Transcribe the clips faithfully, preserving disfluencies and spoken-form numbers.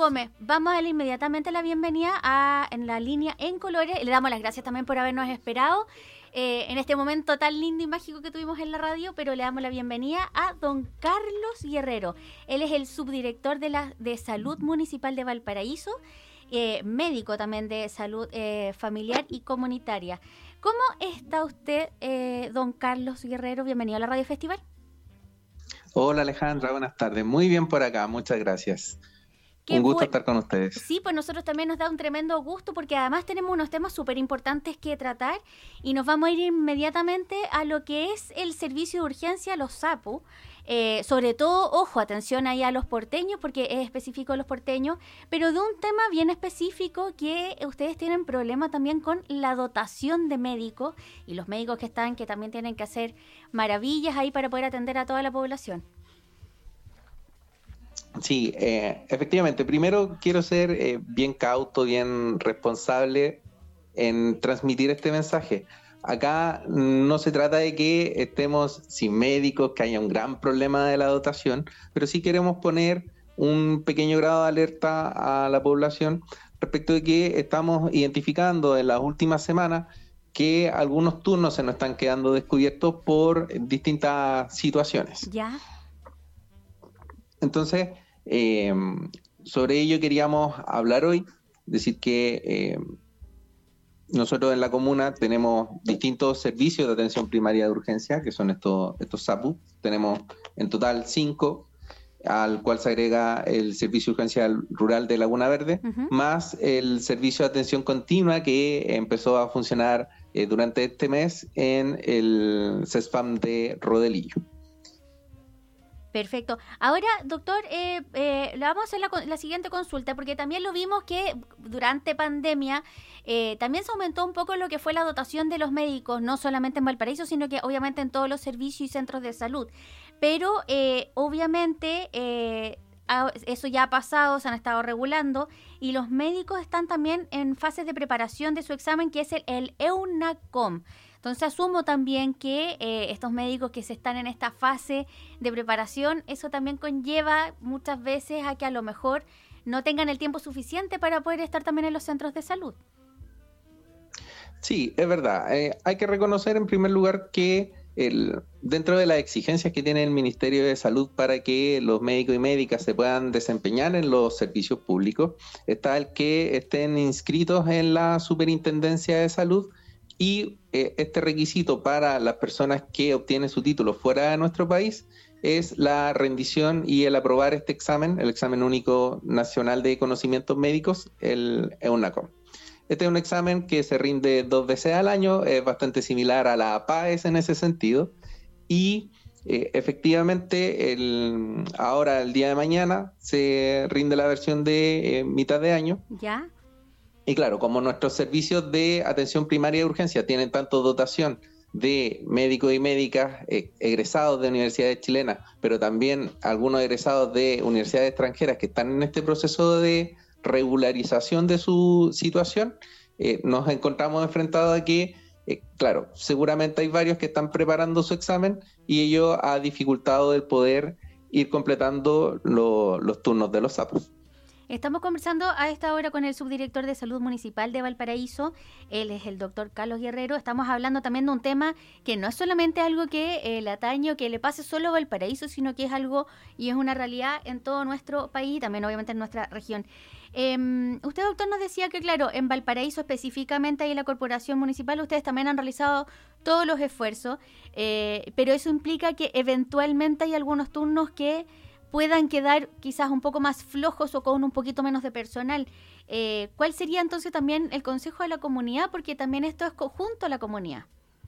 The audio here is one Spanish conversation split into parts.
Gómez, vamos a darle inmediatamente la bienvenida a en la línea en colores. Le damos las gracias también por habernos esperado eh, en este momento tan lindo y mágico que tuvimos en la radio, pero le damos la bienvenida a don Carlos Guerrero. Él es el subdirector de, la, de Salud Municipal de Valparaíso, eh, médico también de salud eh, familiar y comunitaria. ¿Cómo está usted, eh, don Carlos Guerrero? Bienvenido a la Radio Festival. Hola Alejandra, buenas tardes. Muy bien por acá, muchas gracias. Qué un gusto bu- estar con ustedes. Sí, pues nosotros también nos da un tremendo gusto porque además tenemos unos temas súper importantes que tratar y nos vamos a ir inmediatamente a lo que es el servicio de urgencia, los SAPU. Eh, sobre todo, ojo, atención ahí a los porteños porque es específico de los porteños, pero de un tema bien específico que ustedes tienen problema también con la dotación de médicos y los médicos que están, que también tienen que hacer maravillas ahí para poder atender a toda la población. Sí, eh, efectivamente. Primero quiero ser eh, bien cauto, bien responsable en transmitir este mensaje. Acá no se trata de que estemos sin médicos, que haya un gran problema de la dotación, pero sí queremos poner un pequeño grado de alerta a la población respecto de que estamos identificando en las últimas semanas que algunos turnos se nos están quedando descubiertos por distintas situaciones. ¿Ya? Entonces, eh, sobre ello queríamos hablar hoy, decir que eh, nosotros en la comuna tenemos distintos servicios de atención primaria de urgencia, que son estos, estos SAPU. Tenemos en total cinco, al cual se agrega el servicio de urgencia rural de Laguna Verde, uh-huh. más el servicio de atención continua que empezó a funcionar eh, durante este mes en el CESFAM de Rodelillo. Perfecto. Ahora, doctor, eh, eh, le vamos a hacer la, la siguiente consulta, porque también lo vimos que durante pandemia eh, también se aumentó un poco lo que fue la dotación de los médicos, no solamente en Valparaíso, sino que obviamente en todos los servicios y centros de salud. Pero eh, obviamente eh, eso ya ha pasado, se han estado regulando, y los médicos están también en fases de preparación de su examen, que es el, el EUNACOM. Entonces asumo también que eh, estos médicos que se están en esta fase de preparación, eso también conlleva muchas veces a que a lo mejor no tengan el tiempo suficiente para poder estar también en los centros de salud. Sí, es verdad. Eh, hay que reconocer en primer lugar que el, dentro de las exigencias que tiene el Ministerio de Salud para que los médicos y médicas se puedan desempeñar en los servicios públicos, está el que estén inscritos en la Superintendencia de Salud. Y eh, este requisito para las personas que obtienen su título fuera de nuestro país es la rendición y el aprobar este examen, el examen único nacional de conocimientos médicos, el EUNACOM. Este es un examen que se rinde dos veces al año, es bastante similar a la PAES en ese sentido, y eh, efectivamente el, ahora el día de mañana se rinde la versión de eh, mitad de año. ¿Ya? Y claro, como nuestros servicios de atención primaria de urgencia tienen tanto dotación de médicos y médicas eh, egresados de universidades chilenas, pero también algunos egresados de universidades extranjeras que están en este proceso de regularización de su situación, eh, nos encontramos enfrentados a que, eh, claro, seguramente hay varios que están preparando su examen y ello ha dificultado el poder ir completando lo, los turnos de los SAPUs. Estamos conversando a esta hora con el subdirector de Salud Municipal de Valparaíso. Él es el doctor Carlos Guerrero. Estamos hablando también de un tema que no es solamente algo que eh, le atañe o que le pase solo a Valparaíso, sino que es algo y es una realidad en todo nuestro país y también obviamente en nuestra región. Eh, usted, doctor, nos decía que, claro, en Valparaíso específicamente, ahí en la Corporación Municipal, ustedes también han realizado todos los esfuerzos, eh, pero eso implica que eventualmente hay algunos turnos que puedan quedar quizás un poco más flojos o con un poquito menos de personal. Eh, ¿Cuál sería entonces también el consejo de la comunidad? Porque también esto es conjunto a la comunidad.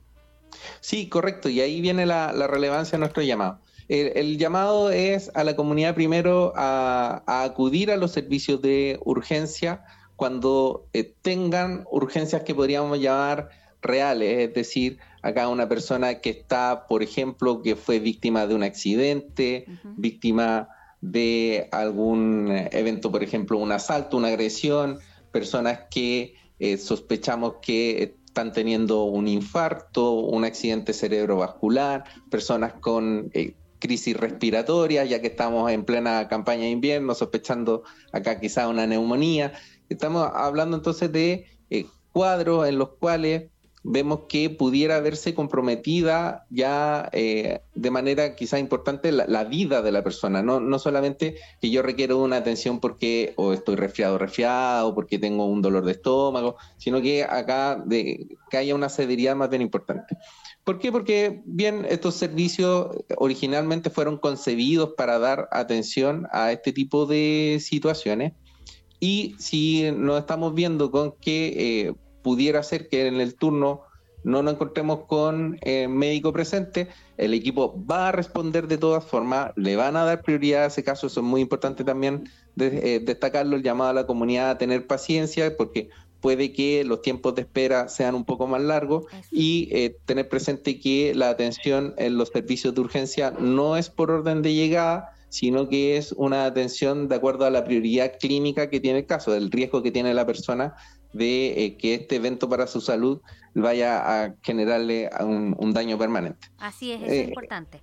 Sí, correcto, y ahí viene la, la relevancia de nuestro llamado. El, el llamado es a la comunidad primero a, a acudir a los servicios de urgencia cuando eh, tengan urgencias que podríamos llamar reales, es decir, acá una persona que está, por ejemplo, que fue víctima de un accidente, uh-huh. víctima de algún evento, por ejemplo, un asalto, una agresión, personas que eh, sospechamos que están teniendo un infarto, un accidente cerebrovascular, personas con eh, crisis respiratoria, ya que estamos en plena campaña de invierno, sospechando acá quizá una neumonía. Estamos hablando entonces de eh, cuadros en los cuales vemos que pudiera verse comprometida ya eh, de manera quizá importante la, la vida de la persona, no, no solamente que yo requiero una atención porque o estoy resfriado resfriado, o porque tengo un dolor de estómago, sino que acá de, que haya una severidad más bien importante. ¿Por qué? Porque bien, estos servicios originalmente fueron concebidos para dar atención a este tipo de situaciones, y si nos estamos viendo con que eh, pudiera ser que en el turno no nos encontremos con eh, médico presente, el equipo va a responder de todas formas, le van a dar prioridad a ese caso. Eso es muy importante también de, eh, destacarlo, el llamado a la comunidad a tener paciencia, porque puede que los tiempos de espera sean un poco más largos. Eso. Y eh, tener presente que la atención en los servicios de urgencia no es por orden de llegada, sino que es una atención de acuerdo a la prioridad clínica que tiene el caso, del riesgo que tiene la persona de eh, que este evento para su salud vaya a generarle un, un daño permanente. Así es, eso eh, es importante.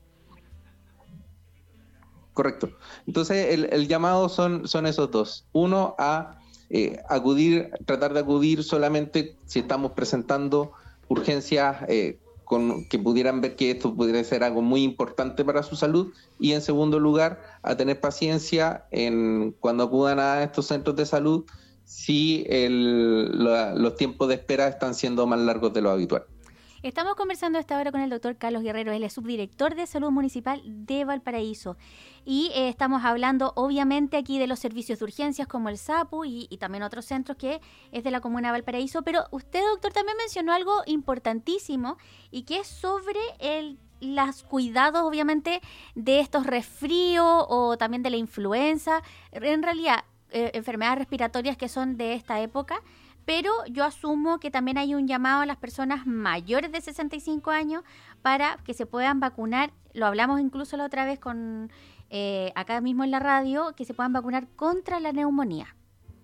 Correcto. Entonces, el, el llamado son, son esos dos. Uno, a eh, acudir, tratar de acudir solamente si estamos presentando urgencias eh, con, que pudieran ver que esto pudiera ser algo muy importante para su salud, y en segundo lugar, a tener paciencia en cuando acudan a estos centros de salud si el, la, los tiempos de espera están siendo más largos de lo habitual. Estamos conversando esta hora con el doctor Carlos Guerrero, él es subdirector de Salud Municipal de Valparaíso, y eh, estamos hablando obviamente aquí de los servicios de urgencias como el SAPU y, y también otros centros que es de la comuna de Valparaíso, pero usted, doctor, también mencionó algo importantísimo y que es sobre el los cuidados, obviamente, de estos resfríos o también de la influenza, en realidad eh, enfermedades respiratorias que son de esta época. Pero yo asumo que también hay un llamado a las personas mayores de sesenta y cinco años para que se puedan vacunar. Lo hablamos incluso la otra vez con eh, acá mismo en la radio, que se puedan vacunar contra la neumonía.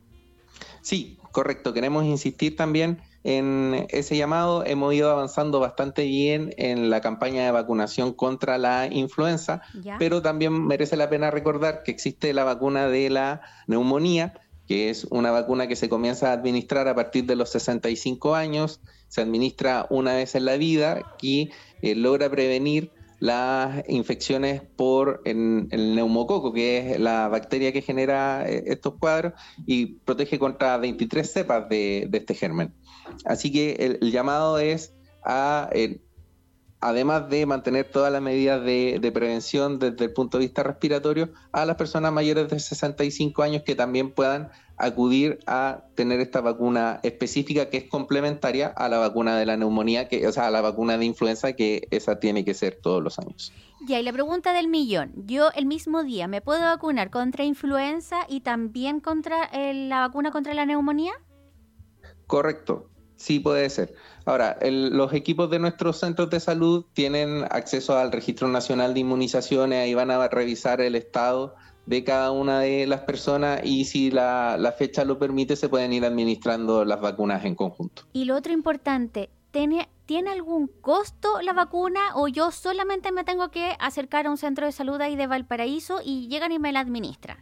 Sí, correcto. Queremos insistir también en ese llamado. Hemos ido avanzando bastante bien en la campaña de vacunación contra la influenza, ¿ya? Pero también merece la pena recordar que existe la vacuna de la neumonía, que es una vacuna que se comienza a administrar a partir de los sesenta y cinco años, se administra una vez en la vida y eh, logra prevenir las infecciones por en, el neumococo, que es la bacteria que genera eh, estos cuadros, y protege contra veintitrés cepas de, de este germen. Así que el, el llamado es a... Eh, además de mantener todas las medidas de, de prevención desde el punto de vista respiratorio, a las personas mayores de sesenta y cinco años que también puedan acudir a tener esta vacuna específica, que es complementaria a la vacuna de la neumonía, que, o sea, a la vacuna de influenza, que esa tiene que ser todos los años. Ya, y la pregunta del millón, yo el mismo día, ¿me puedo vacunar contra influenza y también contra eh, la vacuna contra la neumonía? Correcto. Sí, puede ser. Ahora, el, los equipos de nuestros centros de salud tienen acceso al Registro Nacional de Inmunizaciones, ahí van a revisar el estado de cada una de las personas y si la, la fecha lo permite, se pueden ir administrando las vacunas en conjunto. Y lo otro importante, ¿tiene, ¿tiene algún costo la vacuna o yo solamente me tengo que acercar a un centro de salud ahí de Valparaíso y llegan y me la administran?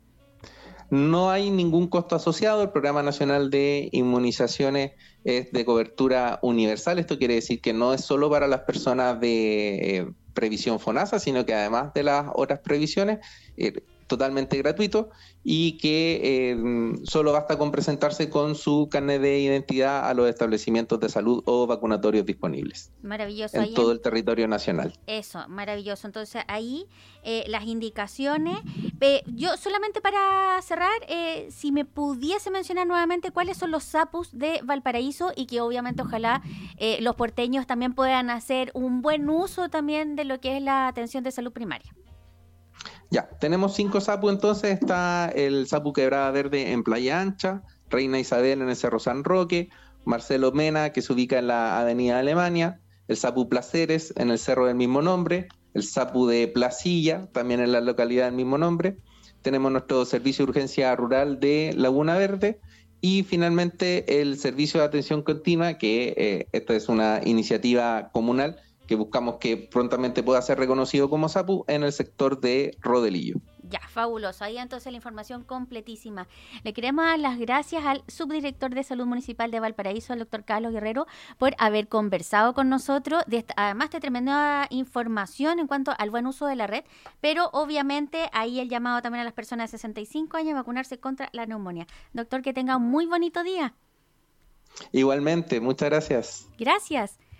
No hay ningún costo asociado. El Programa Nacional de Inmunizaciones es de cobertura universal. Esto quiere decir que no es solo para las personas de eh, previsión FONASA, sino que además de las otras previsiones, eh, totalmente gratuito, y que eh, solo basta con presentarse con su carnet de identidad a los establecimientos de salud o vacunatorios disponibles. Maravilloso. En ahí todo en... el territorio nacional. Eso, maravilloso. Entonces ahí eh, las indicaciones. Eh, yo solamente para cerrar, eh, si me pudiese mencionar nuevamente cuáles son los SAPUs de Valparaíso y que obviamente ojalá eh, los porteños también puedan hacer un buen uso también de lo que es la atención de salud primaria. Ya, tenemos cinco SAPU entonces. Está el SAPU Quebrada Verde en Playa Ancha, Reina Isabel en el Cerro San Roque, Marcelo Mena, que se ubica en la Avenida Alemania, el SAPU Placeres en el Cerro del mismo nombre, el SAPU de Placilla, también en la localidad del mismo nombre. Tenemos nuestro servicio de urgencia rural de Laguna Verde y finalmente el servicio de atención continua, que eh, esta es una iniciativa comunal que buscamos que prontamente pueda ser reconocido como SAPU en el sector de Rodelillo. Ya, fabuloso. Ahí entonces la información completísima. Le queremos dar las gracias al subdirector de Salud Municipal de Valparaíso, al doctor Carlos Guerrero, por haber conversado con nosotros, de esta, además de tremenda información en cuanto al buen uso de la red, pero obviamente ahí el llamado también a las personas de sesenta y cinco años a vacunarse contra la neumonía. Doctor, que tenga un muy bonito día. Igualmente, muchas gracias. Gracias.